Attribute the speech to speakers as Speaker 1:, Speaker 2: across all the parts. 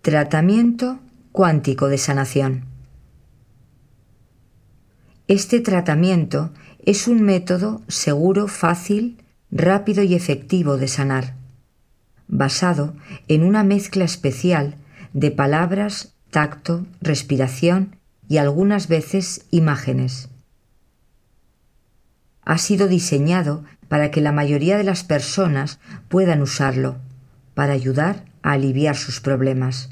Speaker 1: Tratamiento cuántico de sanación. Este tratamiento es un método seguro, fácil, rápido y efectivo de sanar, basado en una mezcla especial de palabras, tacto, respiración y algunas veces imágenes. Ha sido diseñado para que la mayoría de las personas puedan usarlo, para ayudar a aliviar sus problemas.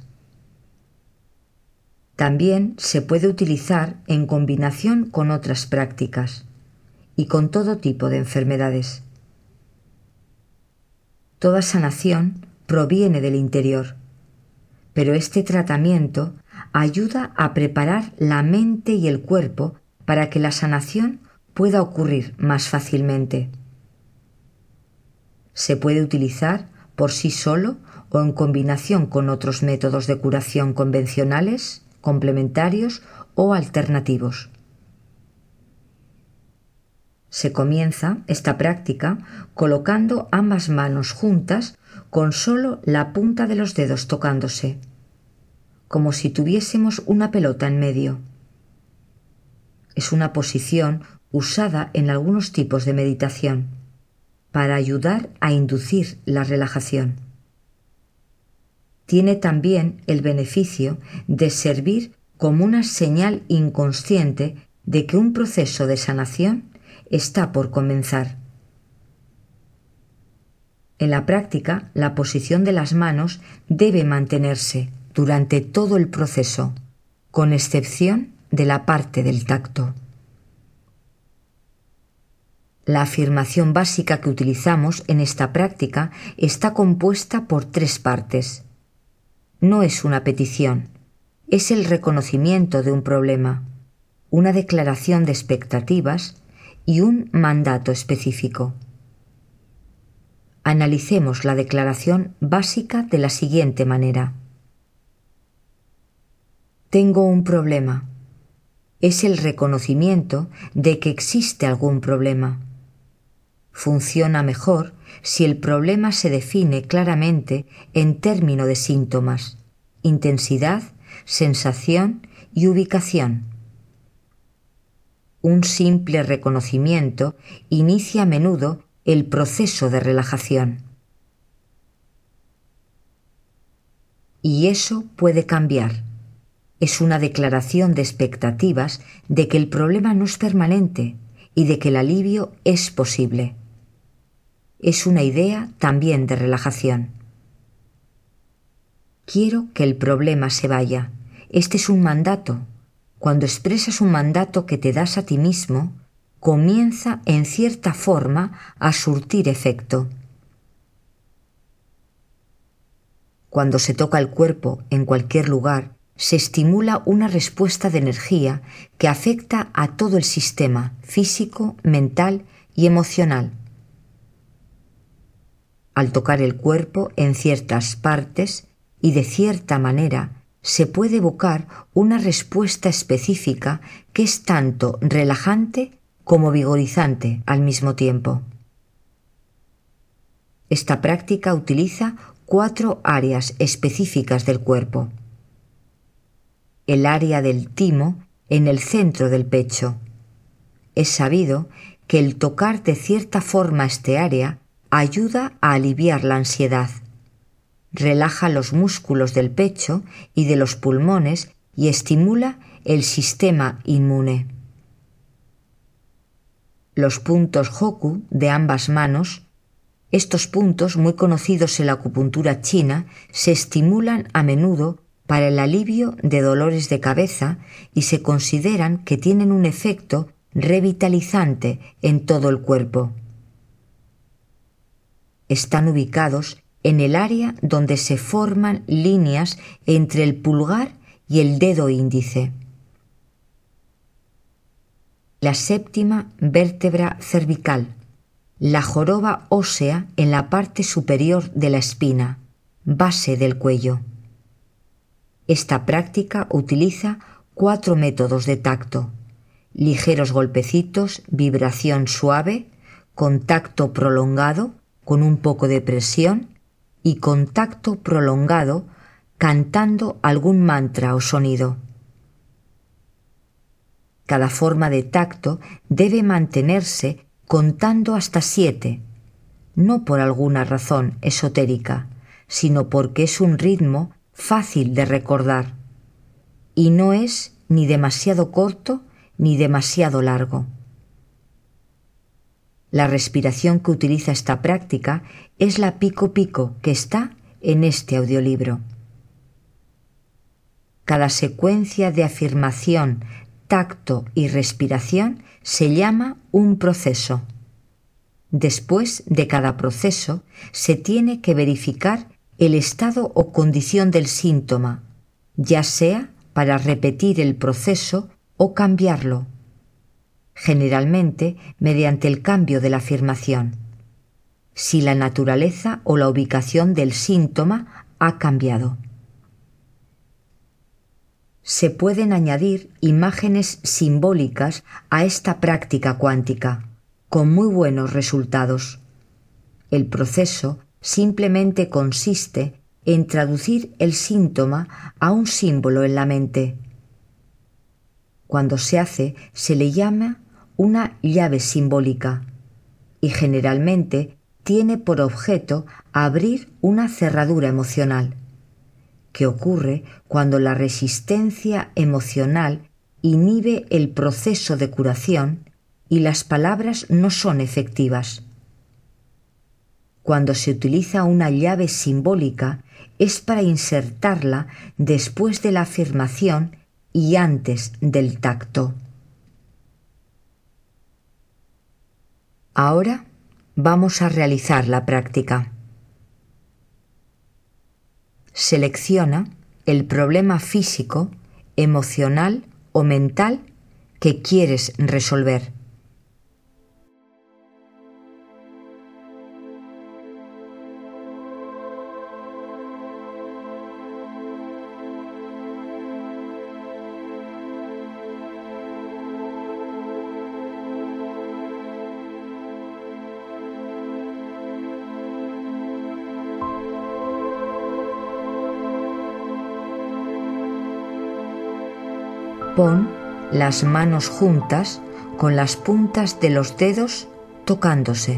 Speaker 1: También se puede utilizar en combinación con otras prácticas y con todo tipo de enfermedades. Toda sanación proviene del interior, pero este tratamiento ayuda a preparar la mente y el cuerpo para que la sanación pueda ocurrir más fácilmente. Se puede utilizar por sí solo o en combinación con otros métodos de curación convencionales, complementarios o alternativos. Se comienza esta práctica colocando ambas manos juntas con solo la punta de los dedos tocándose, como si tuviésemos una pelota en medio. Es una posición usada en algunos tipos de meditación para ayudar a inducir la relajación. Tiene también el beneficio de servir como una señal inconsciente de que un proceso de sanación está por comenzar. En la práctica, la posición de las manos debe mantenerse durante todo el proceso, con excepción de la parte del tacto. La afirmación básica que utilizamos en esta práctica está compuesta por 3 partes. No es una petición, es el reconocimiento de un problema, una declaración de expectativas y un mandato específico. Analicemos la declaración básica de la siguiente manera. Tengo un problema. Es el reconocimiento de que existe algún problema. Funciona mejor si el problema se define claramente en términos de síntomas, intensidad, sensación y ubicación. Un simple reconocimiento inicia a menudo el proceso de relajación. Y eso puede cambiar. Es una declaración de expectativas de que el problema no es permanente y de que el alivio es posible. Es una idea también de relajación. Quiero que el problema se vaya. Este es un mandato. Cuando expresas un mandato que te das a ti mismo, comienza en cierta forma a surtir efecto. Cuando se toca el cuerpo en cualquier lugar, se estimula una respuesta de energía que afecta a todo el sistema físico, mental y emocional. Al tocar el cuerpo en ciertas partes y de cierta manera, se puede evocar una respuesta específica que es tanto relajante como vigorizante al mismo tiempo. Esta práctica utiliza 4 áreas específicas del cuerpo. El área del timo en el centro del pecho. Es sabido que el tocar de cierta forma este área ayuda a aliviar la ansiedad. Relaja los músculos del pecho y de los pulmones y estimula el sistema inmune. Los puntos Hoku de ambas manos, estos puntos muy conocidos en la acupuntura china, se estimulan a menudo para el alivio de dolores de cabeza y se consideran que tienen un efecto revitalizante en todo el cuerpo. Están ubicados en el área donde se forman líneas entre el pulgar y el dedo índice. La 7ª vértebra cervical, la joroba ósea en la parte superior de la espina, base del cuello. Esta práctica utiliza 4 métodos de tacto: ligeros golpecitos, vibración suave, contacto prolongado, con un poco de presión, y contacto prolongado, cantando algún mantra o sonido. Cada forma de tacto debe mantenerse contando hasta 7, no por alguna razón esotérica, sino porque es un ritmo fácil de recordar y no es ni demasiado corto ni demasiado largo. La respiración que utiliza esta práctica es la pico-pico que está en este audiolibro. Cada secuencia de afirmación, tacto y respiración se llama un proceso. Después de cada proceso se tiene que verificar el estado o condición del síntoma, ya sea para repetir el proceso o cambiarlo, generalmente mediante el cambio de la afirmación, si la naturaleza o la ubicación del síntoma ha cambiado. Se pueden añadir imágenes simbólicas a esta práctica cuántica, con muy buenos resultados. El proceso simplemente consiste en traducir el síntoma a un símbolo en la mente. Cuando se hace, se le llama una llave simbólica y generalmente tiene por objeto abrir una cerradura emocional, que ocurre cuando la resistencia emocional inhibe el proceso de curación y las palabras no son efectivas. Cuando se utiliza una llave simbólica es para insertarla después de la afirmación y antes del tacto. Ahora vamos a realizar la práctica. Selecciona el problema físico, emocional o mental que quieres resolver. Pon las manos juntas con las puntas de los dedos tocándose.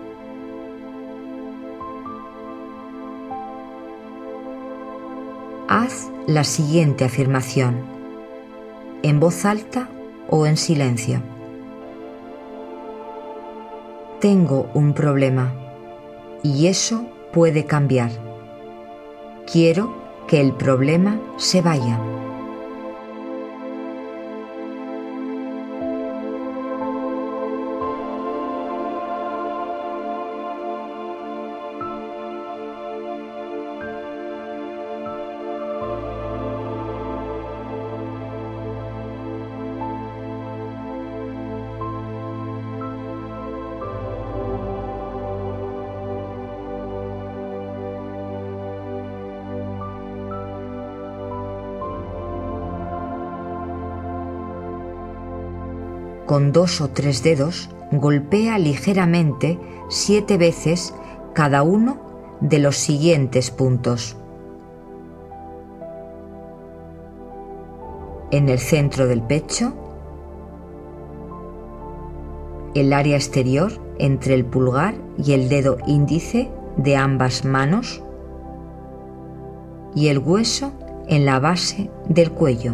Speaker 1: Haz la siguiente afirmación, en voz alta o en silencio. Tengo un problema y eso puede cambiar. Quiero que el problema se vaya. Con 2 o 3 dedos golpea ligeramente 7 veces cada uno de los siguientes puntos. En el centro del pecho, el área exterior entre el pulgar y el dedo índice de ambas manos y el hueso en la base del cuello.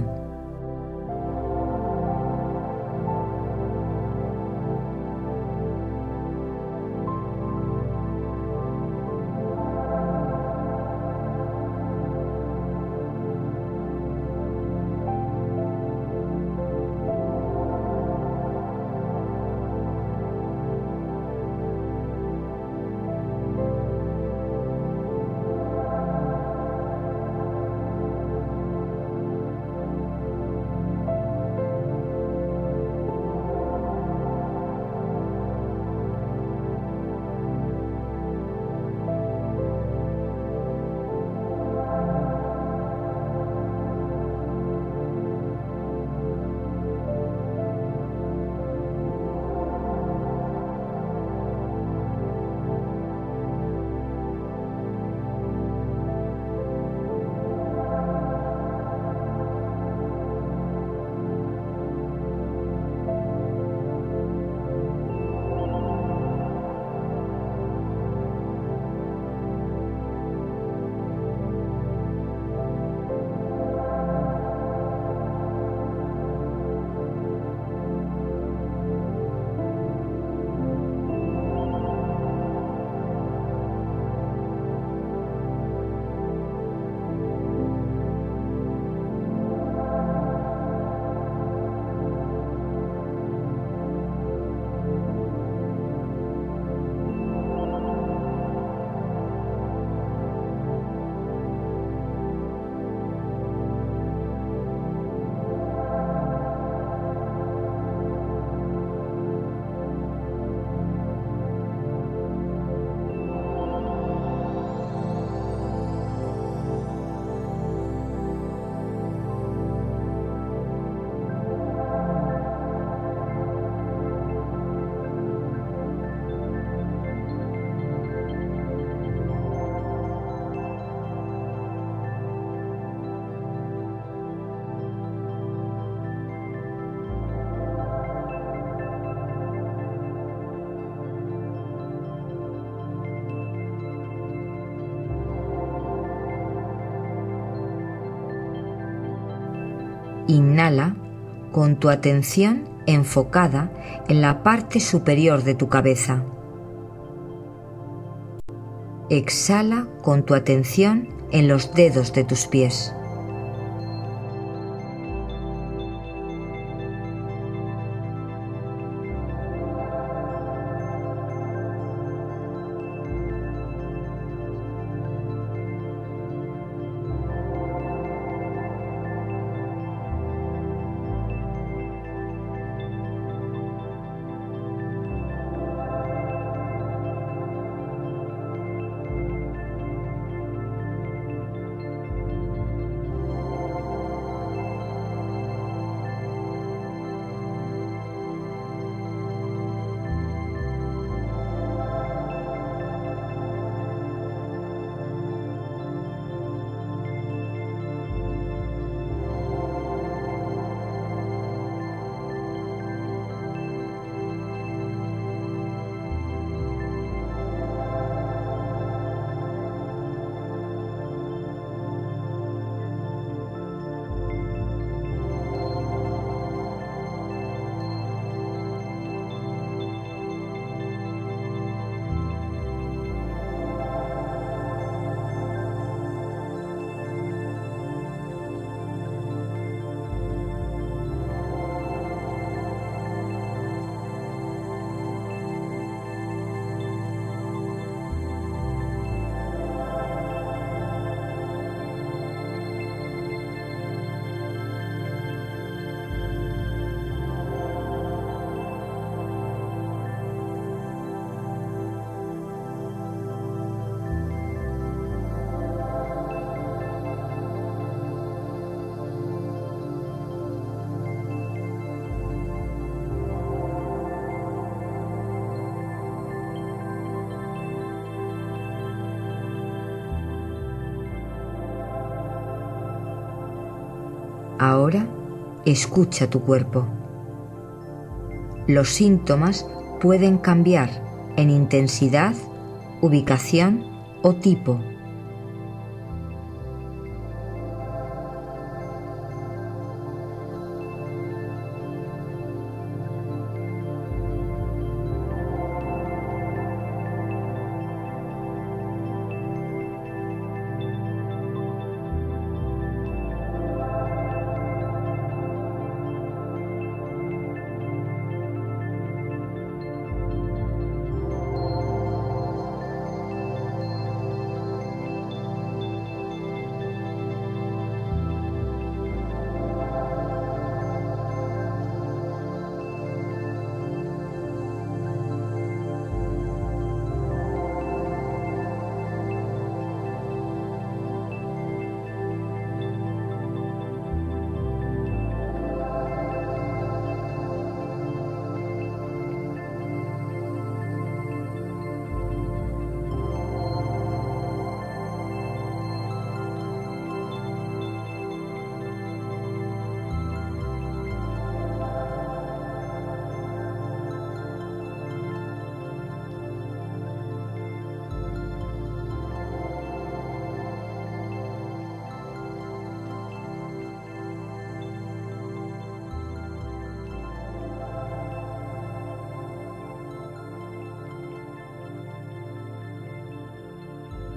Speaker 1: Inhala con tu atención enfocada en la parte superior de tu cabeza. Exhala con tu atención en los dedos de tus pies. Ahora escucha tu cuerpo. Los síntomas pueden cambiar en intensidad, ubicación o tipo.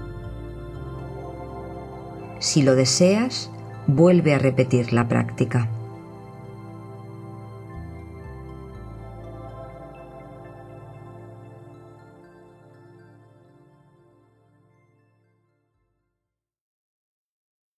Speaker 1: Si lo deseas, vuelve a repetir la práctica.